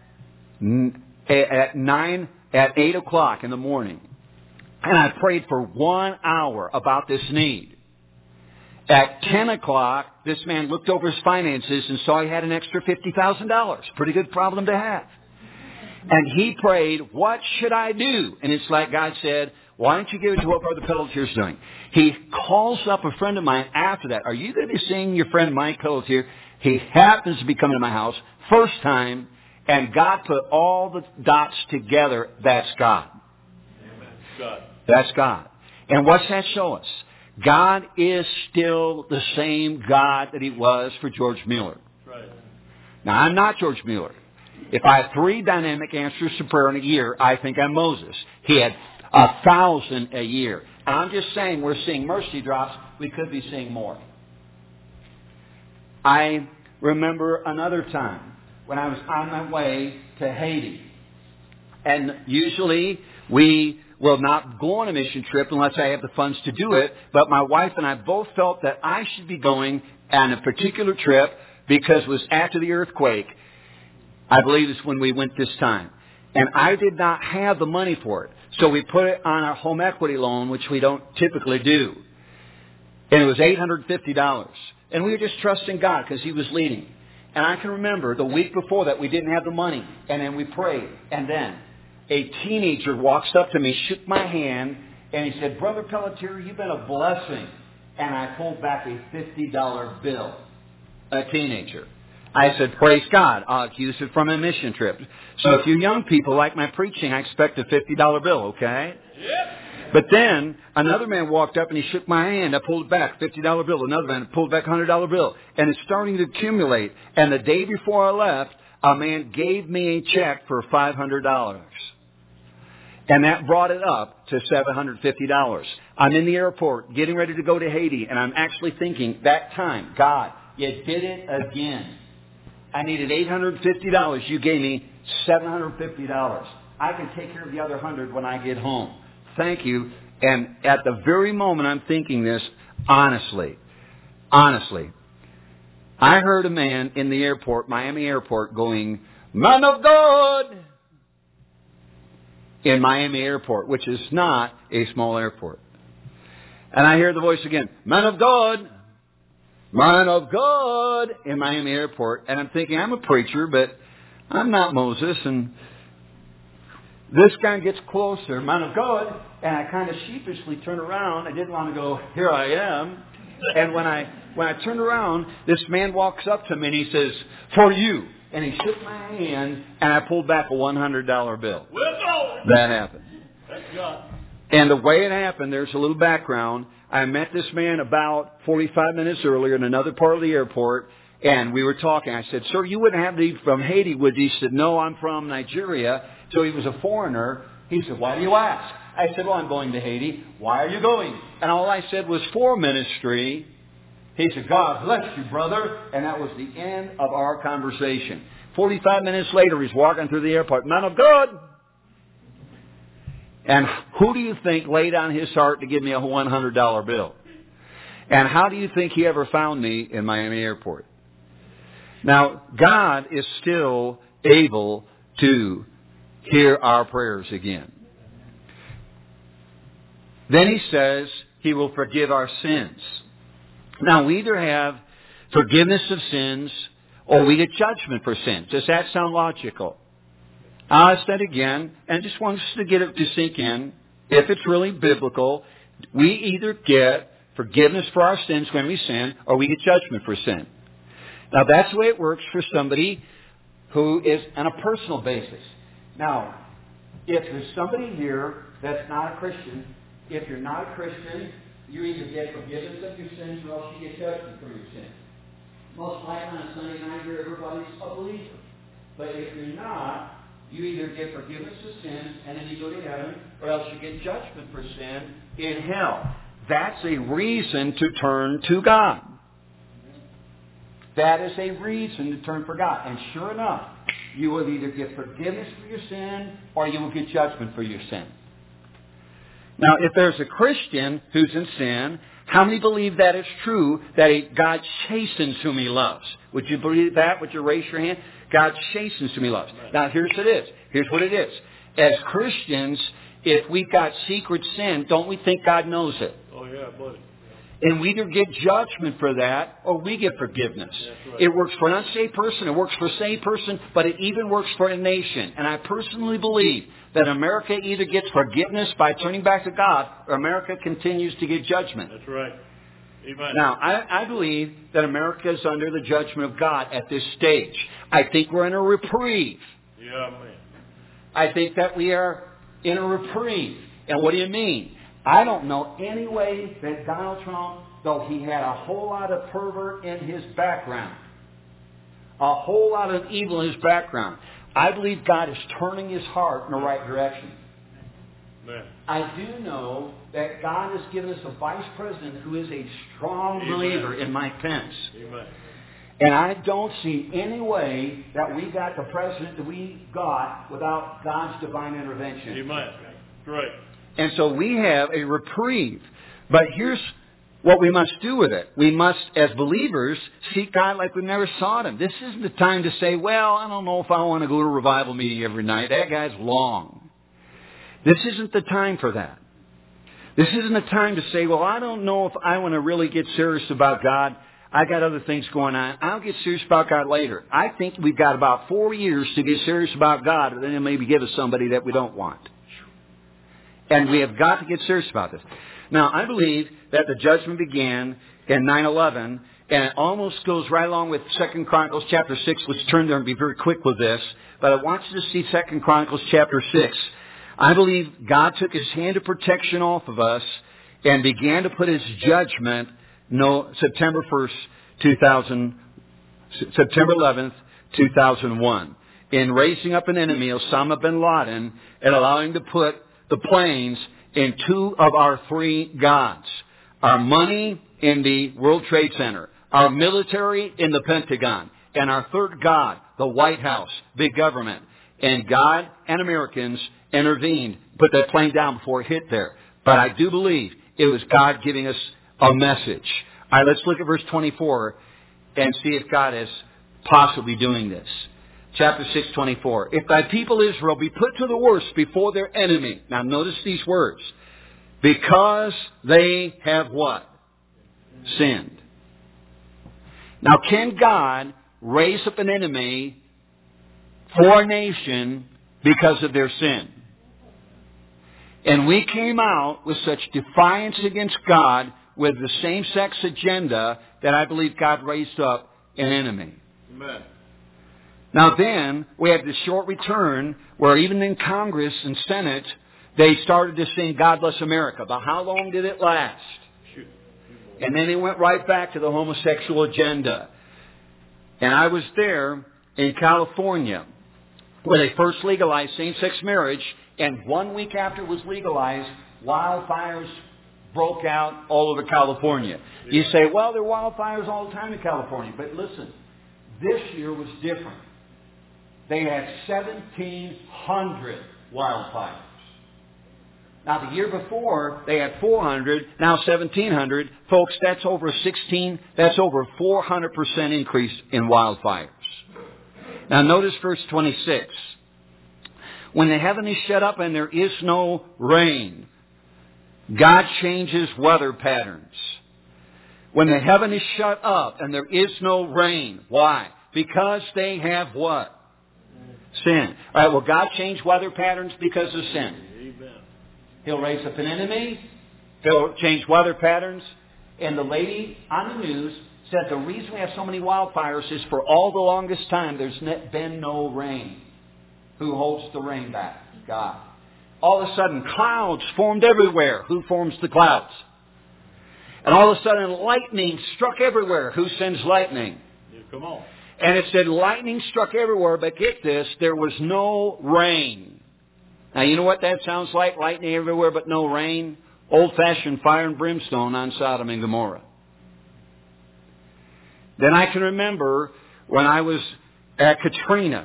8 o'clock in the morning. And I prayed for 1 hour about this need. At 10 o'clock, this man looked over his finances and saw he had an extra $50,000. Pretty good problem to have. And he prayed, what should I do? And it's like God said, why don't you give it to what Brother Pelletier's doing? He calls up a friend of mine after that. Are you going to be seeing your friend Mike Pelletier? He happens to be coming to my house first time, and God put all the dots together. That's God. Amen. God. That's God. And what's that show us? God is still the same God that He was for George Mueller. Right. Now, I'm not George Mueller. If I have 3 dynamic answers to prayer in a year, I think I'm Moses. He had 1,000 a year. And I'm just saying we're seeing mercy drops. We could be seeing more. I remember another time when I was on my way to Haiti. And usually we will not go on a mission trip unless I have the funds to do it. But my wife and I both felt that I should be going on a particular trip because it was after the earthquake. I believe it's when we went this time. And I did not have the money for it. So we put it on our home equity loan, which we don't typically do. And it was $850. And we were just trusting God because He was leading. And I can remember the week before that we didn't have the money. And then we prayed. And then a teenager walks up to me, shook my hand, and he said, Brother Pelletier, you've been a blessing. And I pulled back a $50 bill. A teenager. I said, praise God. I'll use it from a mission trip. So if you young people like my preaching, I expect a $50 bill, okay? Yeah. But then another man walked up and he shook my hand. I pulled it back, $50 bill. Another man pulled back a $100 bill. And it's starting to accumulate. And the day before I left, a man gave me a check for $500. And that brought it up to $750. I'm in the airport getting ready to go to Haiti, and I'm actually thinking, that time, God, you did it again. I needed $850. You gave me $750. I can take care of the other 100 when I get home. Thank you. And at the very moment I'm thinking this, honestly, I heard a man in the airport, Miami airport, going, "Man of God!" in Miami airport, which is not a small airport. And I hear the voice again, "Man of God! Man of God!" in Miami airport. And I'm thinking, I'm a preacher, but I'm not Moses. And this guy gets closer, "Man of God," and I kind of sheepishly turn around. I didn't want to go, "Here I am." And when I turned around, this man walks up to me and he says, "For you." And he shook my hand, and I pulled back a $100 bill. That happened. And the way it happened, there's a little background. I met this man about 45 minutes earlier in another part of the airport, and we were talking. I said, "Sir, you wouldn't have to be from Haiti, would you?" He said, "No, I'm from Nigeria." So he was a foreigner. He said, "Why do you ask?" I said, "Well, I'm going to Haiti." "Why are you going?" And all I said was, "For ministry." He said, "God bless you, brother." And that was the end of our conversation. 45 minutes later, he's walking through the airport. "Man of God." And who do you think laid on his heart to give me a $100 bill? And how do you think he ever found me in Miami airport? Now, God is still able to hear our prayers again. Then he says he will forgive our sins. Now, we either have forgiveness of sins or we get judgment for sins. Does that sound logical? I'll ask that again, and just want us to get it to sink in. If it's really biblical, we either get forgiveness for our sins when we sin, or we get judgment for sin. Now, that's the way it works for somebody who is on a personal basis. Now, if there's somebody here that's not a Christian, if you're not a Christian, you either get forgiveness of your sins or else you get judgment for your sins. Most likely on a Sunday night here, everybody's a believer. But if you're not, you either get forgiveness of sins and then you go to heaven, or else you get judgment for sin in hell. That's a reason to turn to God. That is a reason to turn for God. And sure enough, you will either get forgiveness for your sin or you will get judgment for your sin. Now, if there's a Christian who's in sin, how many believe that it's true that God chastens whom He loves? Would you believe that? Would you raise your hand? God chastens whom He loves. Now, here's what it is. As Christians, if we've got secret sin, don't we think God knows it? Oh, yeah, buddy. And we either get judgment for that or we get forgiveness. Right. It works for an unsaved person, it works for a saved person, but it even works for a nation. And I personally believe that America either gets forgiveness by turning back to God or America continues to get judgment. That's right. Amen. Now, I believe that America is under the judgment of God at this stage. I think we're in a reprieve. Yeah, man. I think that we are in a reprieve. And what do you mean? I don't know any way that Donald Trump, though he had a whole lot of pervert in his background, a whole lot of evil in his background, I believe God is turning his heart in the right direction. Man. I do know that God has given us a vice president who is a strong believer in Mike Pence. Amen. And I don't see any way that we got the president that we got without God's divine intervention. Amen. That's right. And so we have a reprieve. But here's what we must do with it. We must, as believers, seek God like we never sought Him. This isn't the time to say, well, I don't know if I want to go to a revival meeting every night. That guy's long. This isn't the time for that. This isn't the time to say, well, I don't know if I want to really get serious about God. I got other things going on. I'll get serious about God later. I think we've got about 4 years to get serious about God, and then maybe give us somebody that we don't want. And we have got to get serious about this. Now, I believe that the judgment began in 9/11, and it almost goes right along with 2 Chronicles chapter 6. Let's turn there and be very quick with this. But I want you to see 2 Chronicles chapter 6. I believe God took His hand of protection off of us and began to put His judgment September 11th, 2001. In raising up an enemy, Osama bin Laden, and allowing him to put the planes in two of our three gods. Our money in the World Trade Center. Our military in the Pentagon. And our third God, the White House, big government. And God and Americans intervened, put that plane down before it hit there. But I do believe it was God giving us a message. All right, let's look at verse 24 and see if God is possibly doing this. Chapter 6:24. If thy people Israel be put to the worst before their enemy. Now notice these words. Because they have what? Sinned. Now can God raise up an enemy for a nation because of their sin? And we came out with such defiance against God with the same-sex agenda that I believe God raised up an enemy. Amen. Now then, we had this short return where even in Congress and Senate, they started to sing God Bless America. But how long did it last? And then they went right back to the homosexual agenda. And I was there in California where they first legalized same-sex marriage. And 1 week after it was legalized, wildfires broke out all over California. You say, well, there are wildfires all the time in California. But listen, this year was different. They had 1,700 wildfires. Now, the year before, they had 400, now 1,700. Folks, that's over a 400% increase in wildfires. Now, notice verse 26. When the heaven is shut up and there is no rain, God changes weather patterns. When the heaven is shut up and there is no rain. Why? Because they have what? Sin. All right, will God change weather patterns because of sin? Amen. He'll raise up an enemy. He'll change weather patterns. And the lady on the news said the reason we have so many wildfires is for all the longest time there's been no rain. Who holds the rain back? God. All of a sudden, clouds formed everywhere. Who forms the clouds? And all of a sudden, lightning struck everywhere. Who sends lightning? Yeah, come on. And it said lightning struck everywhere, but get this, there was no rain. Now, you know what that sounds like? Lightning everywhere, but no rain? Old-fashioned fire and brimstone on Sodom and Gomorrah. Then I can remember when I was at Katrina.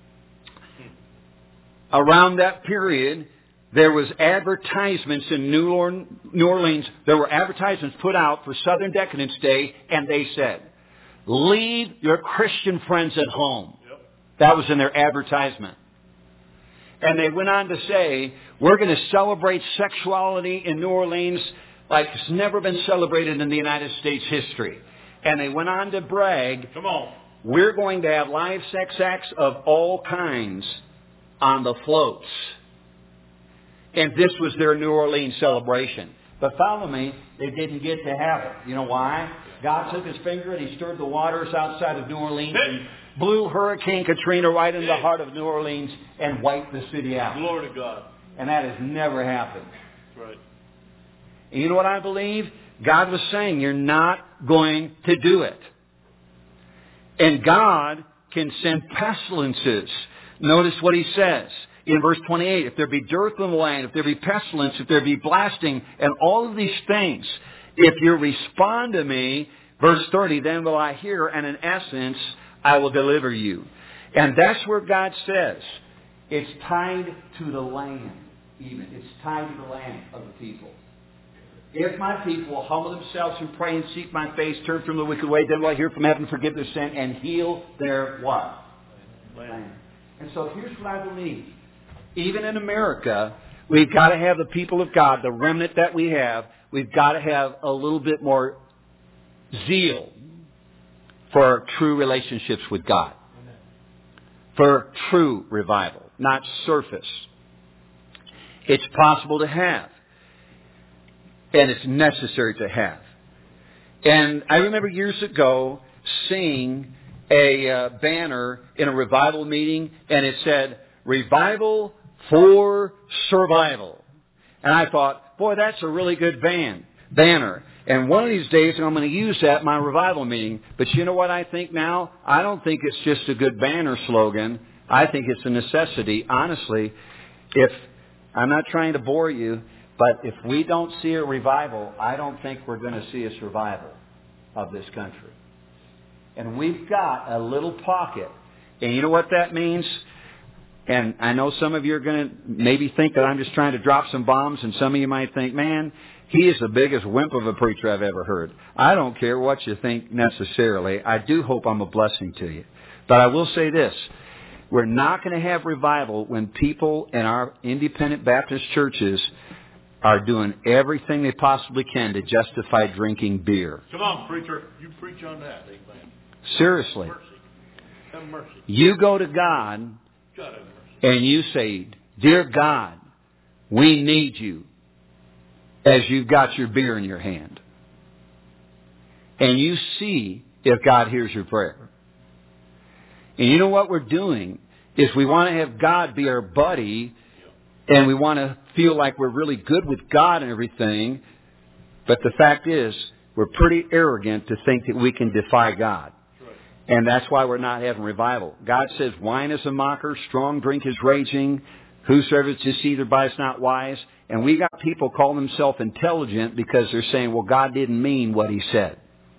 Around that period, there was advertisements in New Orleans. There were advertisements put out for Southern Decadence Day, and they said, leave your Christian friends at home. Yep. That was in their advertisement. And they went on to say, we're going to celebrate sexuality in New Orleans like it's never been celebrated in the United States history. And they went on to brag, Come on. we're going to have live sex acts of all kinds on the floats. And this was their New Orleans celebration. But follow me, they didn't get to have it. You know why? God took His finger and He stirred the waters outside of New Orleans and blew Hurricane Katrina right in the heart of New Orleans and wiped the city out. Glory to God. And that has never happened. Right. And you know what I believe? God was saying, you're not going to do it. And God can send pestilences. Notice what He says in verse 28. If there be dearth in the land, if there be pestilence, if there be blasting, and all of these things, if you respond to me, verse 30, then will I hear, and in essence, I will deliver you. And that's where God says, it's tied to the land, even. It's tied to the land of the people. If my people will humble themselves and pray and seek my face, turn from the wicked way, then will I hear from heaven, forgive their sin, and heal their what? Land. And so here's what I believe. Even in America, we've got to have the people of God, the remnant that we have, we've got to have a little bit more zeal for true relationships with God. For true revival, not surface. It's possible to have. And it's necessary to have. And I remember years ago seeing a banner in a revival meeting, and it said, Revival for Survival. And I thought, boy, that's a really good banner. And one of these days I'm going to use that in my revival meeting. But you know what I think now? I don't think it's just a good banner slogan. I think it's a necessity. Honestly, if I'm not trying to bore you, but if we don't see a revival, I don't think we're going to see a survival of this country. And we've got a little pocket. And you know what that means? And I know some of you are going to maybe think that I'm just trying to drop some bombs, and some of you might think, man, he is the biggest wimp of a preacher I've ever heard. I don't care what you think necessarily. I do hope I'm a blessing to you. But I will say this. We're not going to have revival when people in our independent Baptist churches are doing everything they possibly can to justify drinking beer. Come on, preacher. You preach on that. Amen. Seriously. Mercy. Have mercy. You go to God God have mercy. and you say, Dear God, we need you, as you've got your beer in your hand. And you see if God hears your prayer. And you know what we're doing is we want to have God be our buddy, and we want to feel like we're really good with God and everything. But the fact is, we're pretty arrogant to think that we can defy God. And that's why we're not having revival. God says, wine is a mocker, strong drink is raging, whosoever is deceived thereby is not wise. And we got people calling themselves intelligent because they're saying, well, God didn't mean what He said.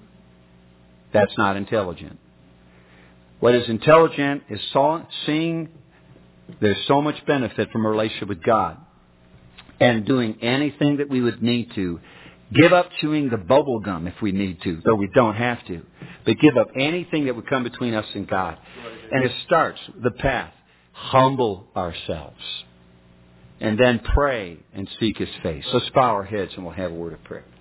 That's not intelligent. What is intelligent is seeing there's so much benefit from a relationship with God and doing anything that we would need to. Give up chewing the bubble gum if we need to, though we don't have to. But give up anything that would come between us and God. And it starts the path. Humble ourselves. And then pray and seek His face. Let's bow our heads and we'll have a word of prayer.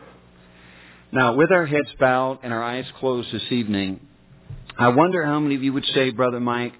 Now, with our heads bowed and our eyes closed this evening, I wonder how many of you would say, Brother Mike,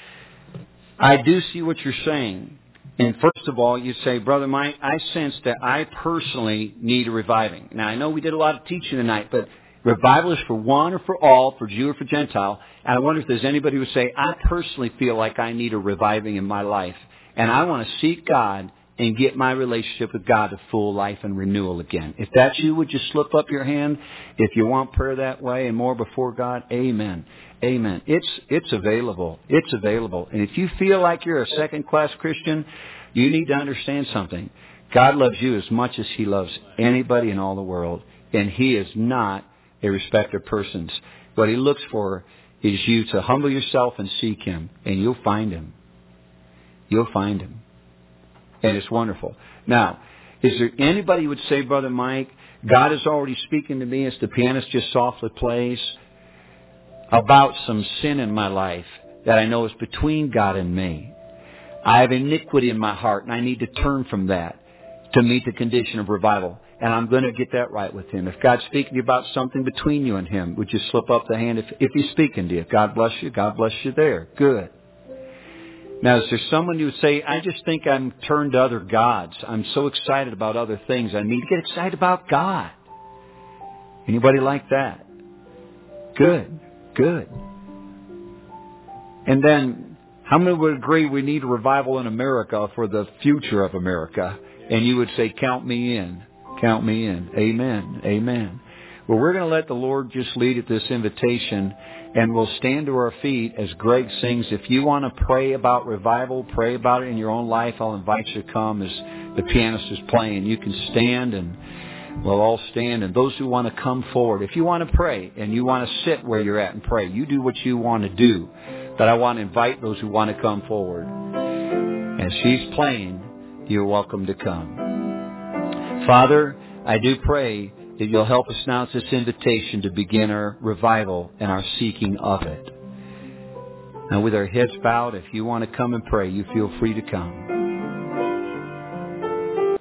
I do see what you're saying. And first of all, you say, Brother Mike, I sense that I personally need a reviving. Now, I know we did a lot of teaching tonight, but revival is for one or for all, for Jew or for Gentile. And I wonder if there's anybody who would say, I personally feel like I need a reviving in my life. And I want to seek God and get my relationship with God to full life and renewal again. If that's you, would you slip up your hand? If you want prayer that way and more before God, amen. Amen. It's available. It's available. And if you feel like you're a second-class Christian, you need to understand something. God loves you as much as He loves anybody in all the world. And He is not a respecter of persons. What He looks for is you to humble yourself and seek Him. And you'll find Him. You'll find Him. And it's wonderful. Now, is there anybody who would say, Brother Mike, God is already speaking to me as the pianist just softly plays about some sin in my life that I know is between God and me. I have iniquity in my heart, and I need to turn from that to meet the condition of revival. And I'm going to get that right with Him. If God's speaking to you about something between you and Him, would you slip up the hand if He's speaking to you? God bless you. God bless you there. Good. Now, is there someone who would say, I just think I'm turned to other gods. I'm so excited about other things. I need to get excited about God. Anybody like that? Good. Good. And then, how many would agree we need a revival in America for the future of America? And you would say, count me in. Count me in. Amen. Amen. Well, we're going to let the Lord just lead at this invitation, and we'll stand to our feet as Greg sings. If you want to pray about revival, pray about it in your own life, I'll invite you to come as the pianist is playing. You can stand, and we'll all stand. And those who want to come forward, if you want to pray and you want to sit where you're at and pray, you do what you want to do. But I want to invite those who want to come forward. As she's playing, you're welcome to come. Father, I do pray that you'll help us now at this invitation to begin our revival and our seeking of it. Now, with our heads bowed, if you want to come and pray, you feel free to come.